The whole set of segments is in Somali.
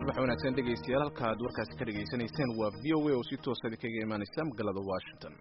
subax wanaagsan dhegeystayaal halka aad warkaasi ka dhegeysanayseen waa VOA oo si toos ah kaga imaanaysa magaalada Washington.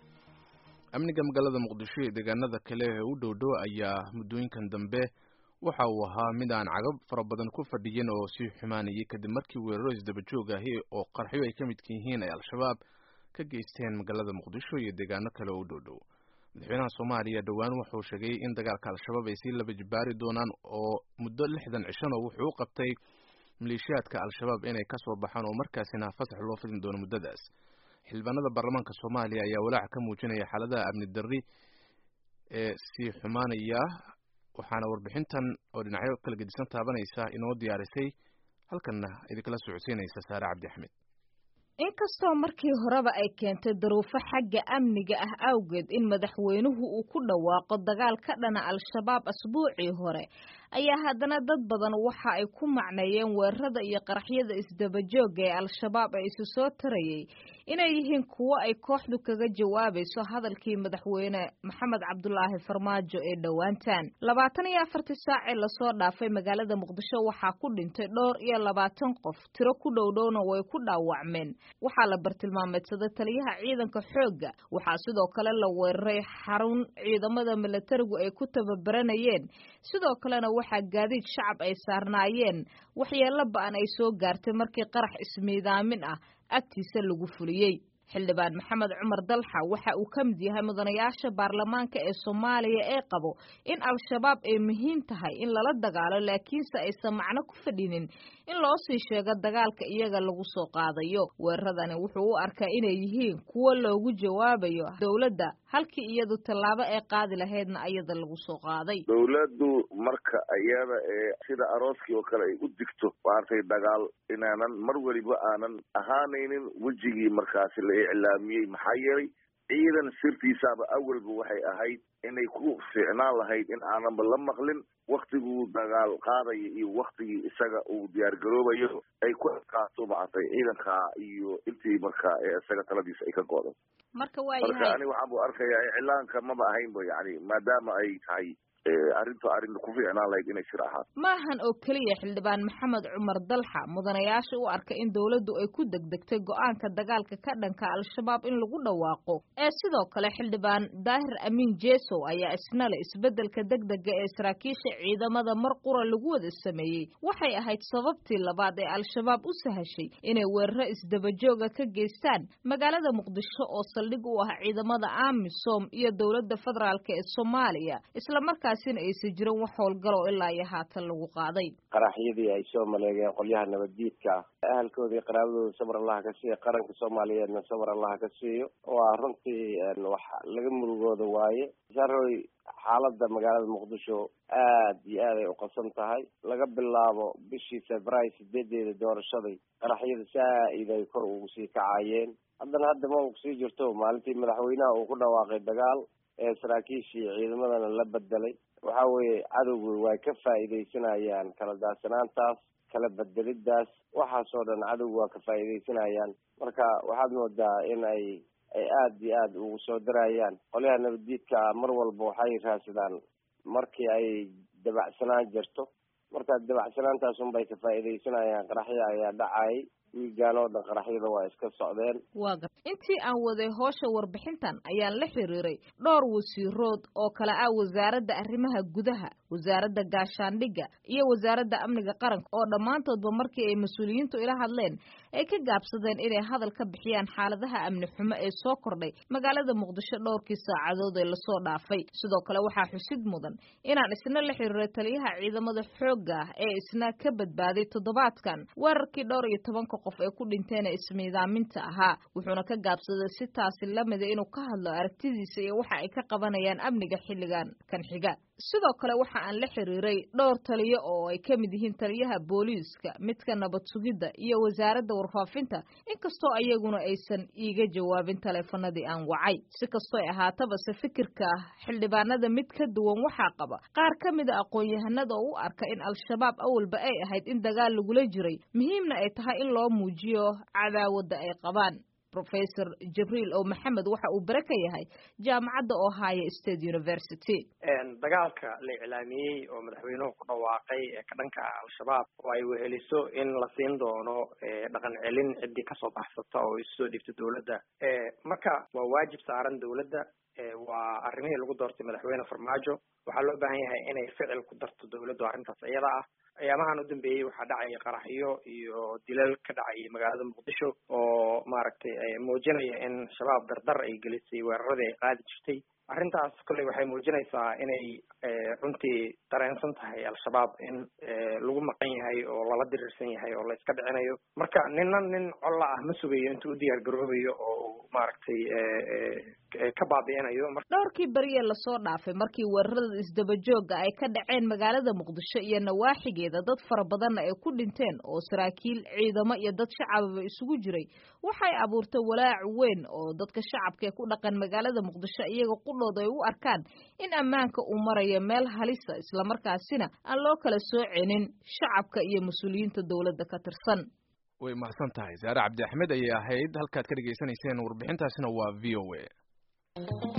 Amniga magaalada Muqdisho ee deegaanada kale ee u dhow ayaa muddooyinkan dambe waxa uu ahaa mid aan cagab fara badan ku fadhiyin oo si xumaanayay kadib markii weeraro isdaba joog ah oo qarxiyo ay ka mid yihiin ay al-shabaab ka geysteen magaalada Muqdisho iyo deegaano kale oo u dhow. madaxweynaha Soomaaliya dhawaan wuxuu sheegay in dagaalka al-shabaab ay si laba jibaari doonaan oo muddo 60 cisho wuxuu u qabtay maleeshiyaadka al-shabaab inay ka soo baxaan oo markaasina fasax loo fidin doono muddadaas. xildhibaanada baarlamaanka Soomaaliya ayaa walaac ka muujinaya xaaladaha amni darri ee si xumaanaya waxaana warbixintan oo dhinacyo kala gedisan taabanaysa inoo diyaarisay halkana idinkala socodsiinaysa Saare Cabdi Axmed. inkastoo markii horeba ay keentay duruufo xagga amniga ah awgeed in madaxweynuhu uu ku dhawaaqo dagaal ka dhana al-shabaab asbuucii hore ayaa haddana dad badan waxa ay ku macneeyeen weerarada iyo qaraxyada isdabajooga ee al-shabaab ee isu soo tarayay inay yihiin kuwo ay kooxdu kaga jawaabayso hadalkii madaxweyne maxamed cabdulaahi farmaajo ee dhowaantan 24 saac ee lasoo dhaafay magaalada Muqdisho waxaa ku dhintay dhowr iyo 20 qof tiro ku dhowdhowna way ku dhaawacmeen waxaa la bartilmaameedsaday taliyaha ciidanka xoogga waxaa sidoo kale la weeraray xarun ciidamada militarigu ay ku tababaranayeen sidoo kalena waxaa gaadiid shacab ay saarnaayeen waxyeello ba'an ay soo gaartay markii qarax ismiidaamin ah agtiisa lagu fuliyay. xildhibaan maxamed cumar dalxa waxa uu ka mid yahay mudanayaasha baarlamaanka ee Soomaaliya ee qabo in al-shabaab ay muhiim tahay in lala dagaalo laakiinse aysan macno ku fadhinin in loo sii sheego dagaalka iyaga lagu soo qaadayo. weeraradani wuxuu u arkaa inay yihiin kuwo loogu jawaabayo dawladda halkii iyadu tallaabo ay qaadi lahaydna ayada lagu soo qaaday. dawladdu marka ayada sida arooskii oo kale ay u digto waartay dagaal inaanan mar waliba aanan ahaanaynin wajigii markaasi la iclaamiyey maxaa yeelay ciidan sirtiisaaba awalba waxay ahayd inay ku fiicnaan lahayd in aananba la maqlin waktiguu dagaal qaadaya iyo waktigii isaga uu diyaar garoobayo ay ku qaato maatay ciidanka iyo intii markaa isaga taladiisa ay ka go'do marka ani waxaan u arkayaa iclaanka maba ahaynba yani maadaama ay tahay arrintu arrin ku fiicnaan lahayd inay sir ahaato. maahan oo keliya xildhibaan maxamed cumar dalxa mudanayaasha u arka in dawladdu ay ku degdegtay go'aanka dagaalka ka dhanka al-shabaab in lagu dhawaaqo ee sidoo kale xildhibaan daahir amiin jeesow ayaa isna leh isbeddelka degdega ee saraakiisha ciidamada mar qura lagu wada sameeyey waxay ahayd sababtii labaad ee al-shabaab u sahashay inay weeraro isdabajooga ka geystaan magaalada Muqdisho oo saldhig u ah ciidamada AMISOM iyo dawladda federaalka ee Soomaaliya isla markaa aysan jirin wax howlgalo ilaa iyo haatan lagu qaaday. qaraxyadii ay soo maleegeen qolyaha nabaddiidka ahalkooda iyo qaraabadooda sabr Allah ka siiyo qaranka Soomaaliyeedna sabr Allah ka siiyo waa runtii wax laga murugooda waaye. saroy xaaladda magaalada Muqdisho aad iyo aad ay u qasan tahay laga bilaabo bishii Febraayo 8 doorashaday qaraxyada saaid ay kor ugu sii kacayeen hadda ma uu sii jirto maalintii madaxweynaha uu ku dhawaaqay dagaal saraakiishii ciidamadana la bedelay waxa weeye cadowgu way ka faa'iideysanayaan kala daadsanaantaas kala bedelidaas waxaasoo dhan cadowgu waa ka faa'iideysanayaan marka waxaad moodaa in ay aad iyo aad ugu soo darayaan qolyaha nabaddiidka mar walba waxay raadsadaan markii ay dabacsanaan jirto marka dabacsanaantaas unbay ka faa'iideysanayaan qaraxyo ayaa dhacay wiigaanoo dhan qaraxyada waa iska socdeen. intii aan waday howsha warbixintan ayaan la xiriiray dhowr wasiirood oo kala ah wasaaradda arrimaha gudaha wasaaradda gaashaandhigga iyo wasaaradda amniga qaranka oo dhammaantoodba markii ay mas-uuliyiintu ila hadleen ay ka gaabsadeen inay hadal ka bixiyaan xaaladaha amni xumo ee soo kordhay magaalada Muqdisho dhowrkii saacadood ee lasoo dhaafay. sidoo kale waxaa xusid mudan inaan isna la xiriiray taliyaha ciidamada xoogga ee isna ka badbaaday toddobaadkan weerarkii 12 qof ay ku dhinteen ismiidaaminta ahaa wuxuuna ka gaabsaday si taasi lamid inuu ka hadlo aragtidiisa iyo waxa ay ka qabanayaan amniga xilligan kan xiga. sidoo kale waxa aan la xiriiray dhowr taliye oo ay ka mid yihiin taliyaha booliiska midka nabad sugidda iyo wasaaradda warfaafinta inkastoo ayaguna aysan iiga jawaabin taleefanadii aan wacay. si kastoo ay ahaataba fikirka xildhibaanada mid ka duwan waxaa qaba qaar ka mid ah aqoon-yahanada oo u arka in al-shabaab awalba ay ahayd in dagaal lagula jiray muhiimna ay tahay in loo muujiyo cadaawadda ay qabaan. Professor Jibriil oo Maxamed waxa uu bare ka yahay jaamacadda Ohio State University. dagaalka la iclaamiyay oo madaxweynuhu ku dhawaaqay ka dhanka al-shabaab oo ay weheliso in la siin doono dhaqan celin cidii ka soo baxsata oo soo dhibta dawladda marka waa waajib saaran dawladda waa arrimihii lagu doortay madaxweyne Farmaajo waxaa loo baahan yahay inay ficil ku darto dawladdu arrintaas iyada ah ayaamahan u dambeeyay waxaa dhacay qaraxyo iyo dilal ka dhacay magaalada Muqdisho oo maaragtay muujinaya in shabaab dardar ay gelisay weeraradii ay qaadi jirtay arrintaas kale waxay muujinaysaa inay runtii dareensan tahay al-shabaab in lagu maqan yahay oo lala dirirsan yahay oo la iska dhicinayo marka nin colla ah ma sugayo intuu u diyaar garoobayo oo maaragtay ka baabi'inayo dhowrkii beriye la soo dhaafay markii weerarada isdaba jooga ay ka dhaceen magaalada Muqdisho iyo nawaaxigeeda dad fara badan ay ku dhinteen oo saraakiil ciidamo iyo dad shacab isugu jiray waxay abuurtay walaac weyn oo dadka shacabka ee ku dhaqan magaalada Muqdisho iyaga qudhooda ay u arkaan in ammaanka uu marayo meel halisa isla markaasina aan loo kala soocinin shacabka iyo mas'uuliyiinta dawladda ka tirsan. way mahadsan tahay Saare Cabdi Axmed ayay ahayd halkaad ka dhageysanayseen warbixintaasina waa VOA.